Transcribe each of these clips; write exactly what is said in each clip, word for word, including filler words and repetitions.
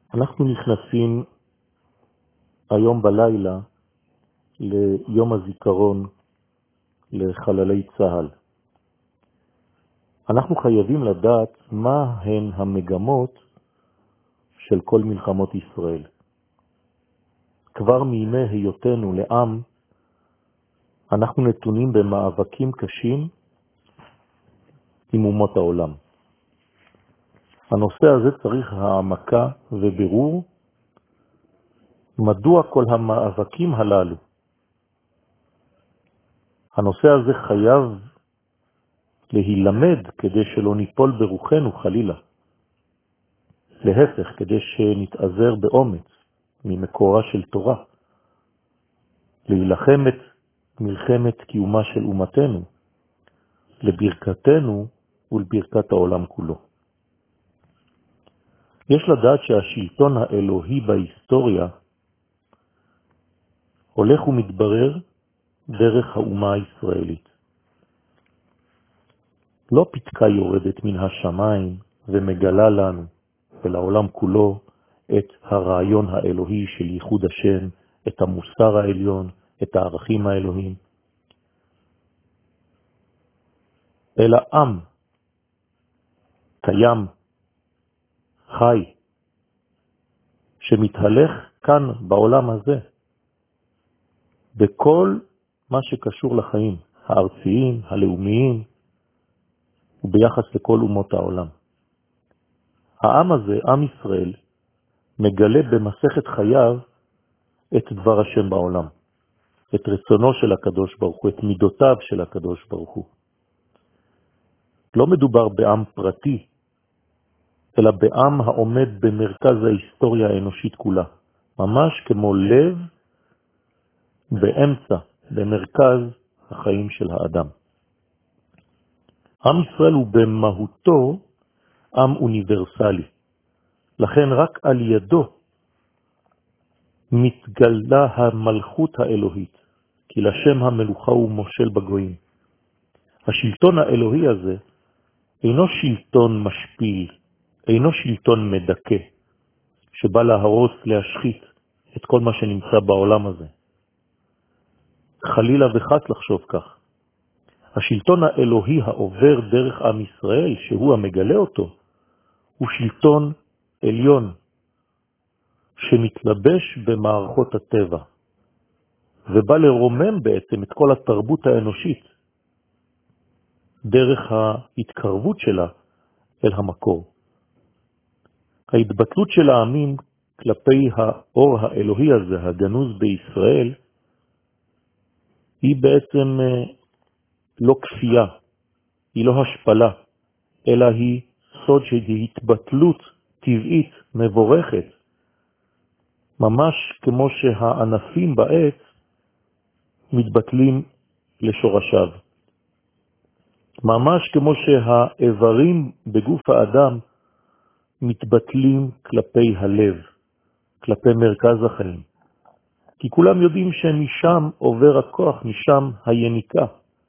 אנחנו נכנסים היום בלילה ליום הזיכרון לחללי צה"ל. אנחנו חייבים לדעת מה הן המגמות של כל מלחמות ישראל. כבר מימי היותנו לעם, אנחנו נתונים במאבקים קשים עם אומות העולם. הנושא הזה צריך העמקה ובירור, מדוע כל המאבקים הללו. הנושא הזה חייב להילמד כדי שלא ניפול ברוחנו חלילה. להפך, כדי שנתעזר באומץ ממקורה של תורה, להילחם את מלחמת קיומה של אומתנו, לברכתנו ולברכת העולם כולו. יש לדעת שהשלטון האלוהי בהיסטוריה הולך ומתברר דרך האומה הישראלית. לא פתקה יורדת מן השמיים ומגלה לנו ולעולם כולו את הרעיון האלוהי של ייחוד השם, את המוסר העליון, את הערכים האלוהים. אלא עם קיים, חי, שמתהלך כאן בעולם הזה, בכל מה שקשור לחיים, הארציים, הלאומיים, וביחס לכל אומות העולם. העם הזה, עם ישראל, מגלה במסכת חייו את דבר השם בעולם, את רצונו של הקדוש ברוך הוא, את מידותיו של הקדוש ברוך הוא. לא מדובר בעם פרטי, אלא בעם העומד במרכז ההיסטוריה האנושית כולה, ממש כמו לב באמצע, במרכז החיים של האדם. עם ישראל הוא במהותו עם אוניברסלי, לכן רק על ידו מתגלה המלכות האלוהית, כי לשם המלוכה הוא מושל בגויים. השלטון האלוהי הזה אינו שלטון משפיל, אינו שלטון מדכא, שבא להרוס, להשחית את כל מה שנמצא בעולם הזה. חלילה וחס לחשוב כך. השלטון האלוהי העובר דרך עם ישראל, שהוא המגלה אותו, הוא שלטון עליון, שמתלבש במערכות הטבע, ובא לרומם בעצם את כל התרבות האנושית, דרך ההתקרבות שלה אל המקור. ההתבטלות של העמים כלפי האור האלוהי הזה, הגנוז בישראל, היא בעצם לא כפייה, היא לא השפלה, אלא היא סוד שהיא התבטלות טבעית, מבורכת, ממש כמו שהענפים בעץ מתבטלים לשורשיו. ממש כמו שהאיברים בגוף האדם מתבטלים כלפי הלב, כלפי מרכז החיים. כי כולם יודעים שמשם עובר הכוח, משם היניקה.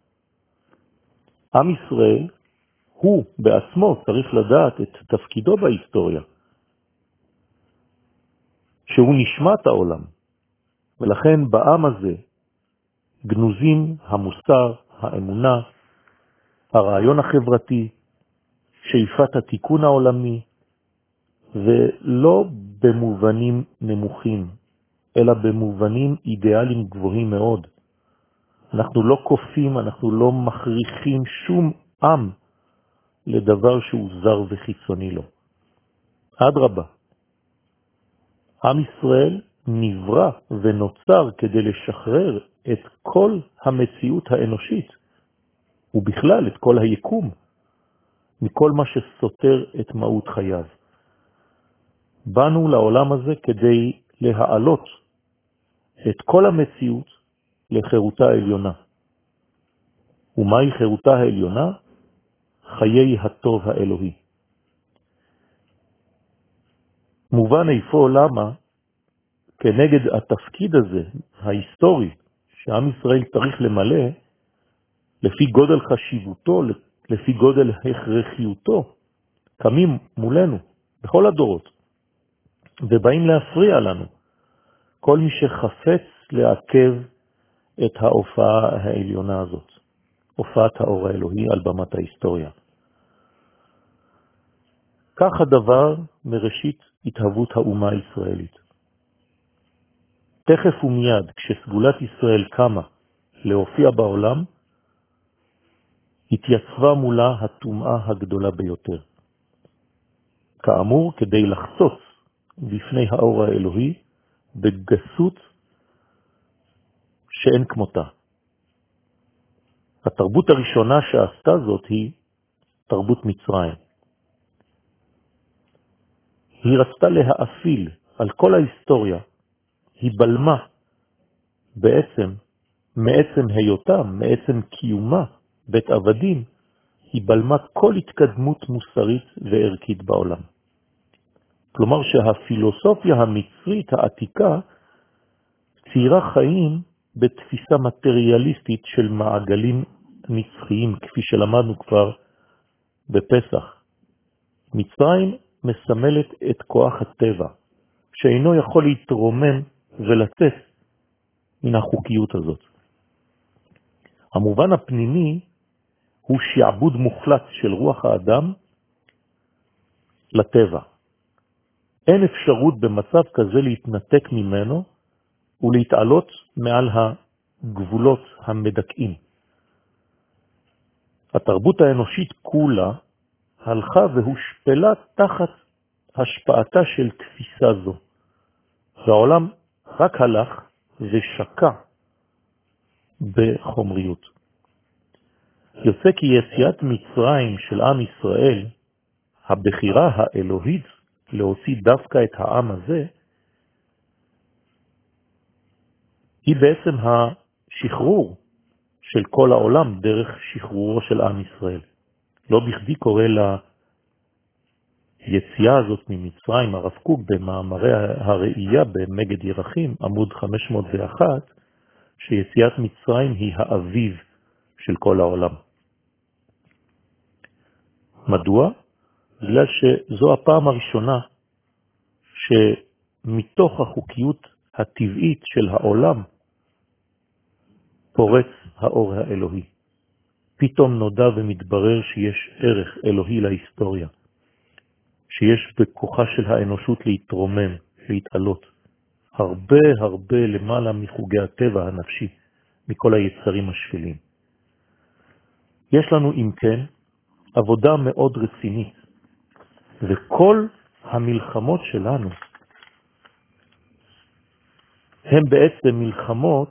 עם ישראל, הוא בעצמו צריך לדעת את תפקידו בהיסטוריה, שהוא נשמת העולם, ולכן בעם הזה גנוזים המוסר, האמונה, הרעיון החברתי, שאיפת התיקון העולמי, ולא במובנים נמוכים, אלא במובנים אידיאליים גבוהים מאוד. אנחנו לא כופים, אנחנו לא מכריחים שום עם לדבר שהוא זר וחיצוני לו. אדרבה, עם ישראל נברא ונוצר כדי לשחרר את כל המציאות האנושית, ובכלל את כל היקום, מכל מה שסותר את מהות חייו. באנו לעולם הזה כדי להעלות את כל המציאות לחירותה העליונה. ומהי חירותה העליונה? חיי הטוב האלוהי. מובן איפה למה, כנגד התפקיד הזה, ההיסטורי, שעם ישראל צריך למלא, לפי גודל חשיבותו, לפי גודל הכרחיותו, קמים מולנו, בכל הדורות, ובאים להפריע לנו. כל מי שחפץ לעכב את ההופעה העליונה הזאת, הופעת האור האלוהי על במת ההיסטוריה. כך הדבר מראשית התהוות האומה הישראלית. תכף ומיד, כשסגולת ישראל קמה להופיע בעולם, התייצבה מולה הטומאה הגדולה ביותר. כאמור, כדי לחצוץ בפני האור האלוהי בגסות שאין כמותה. התרבות הראשונה שעשתה זאת היא תרבות מצרים. היא רצתה להאפיל על כל ההיסטוריה, היא בלמה בעצם, מעצם היותה, מעצם קיומה, בית עבדים, היא בלמה כל התקדמות מוסרית וערכית בעולם. כלומר שהפילוסופיה המצרית העתיקה ציירה חיים בתפיסה מטריאליסטית של מעגלים נצחיים, כפי שלמדנו כבר בפסח. מצרים מסמלת את כוח הטבע, שאינו יכול להתרומם ולצאת מן החוקיות הזאת. המובן הפנימי הוא שעבוד מוחלט של רוח האדם לטבע. אין אפשרות במצב כזה להתנתק ממנו ולהתעלות מעל הגבולות המדכאים. התרבות האנושית כולה הלכה והושפלה תחת השפעתה של תפיסה זו. והעולם רק הלך ושקע בחומריות. יוצא כי יציאת מצרים של עם ישראל, הבחירה האלוהית להוציא דווקא את העם הזה, היא בעצם השחרור של כל העולם דרך שחרורו של עם ישראל. לא בכדי קורא ליציאה הזאת ממצרים הרב קוק במאמרי הראייה במגד ירחים, עמוד חמש מאות ואחת, שיציאת מצרים היא האביב של כל העולם. מדוע? בגלל שזו הפעם הראשונה שמתוך החוקיות הטבעית של העולם פורץ האור האלוהי. פתאום נודע ומתברר שיש ערך אלוהי להיסטוריה, שיש בכוחה של האנושות להתרומם, להתעלות, הרבה הרבה למעלה מחוגי הטבע הנפשי, מכל היצרים השפלים. יש לנו אם כן עבודה מאוד רצינית, וכל המלחמות שלנו הן בעצם מלחמות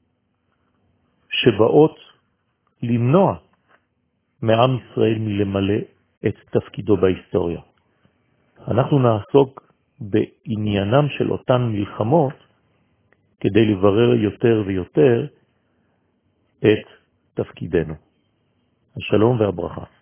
שבאות למנוע מעם ישראל מלמלא את תפקידו בהיסטוריה. אנחנו נעסוק בעניינם של אותן מלחמות כדי לברר יותר ויותר את תפקידנו. השלום והברכה.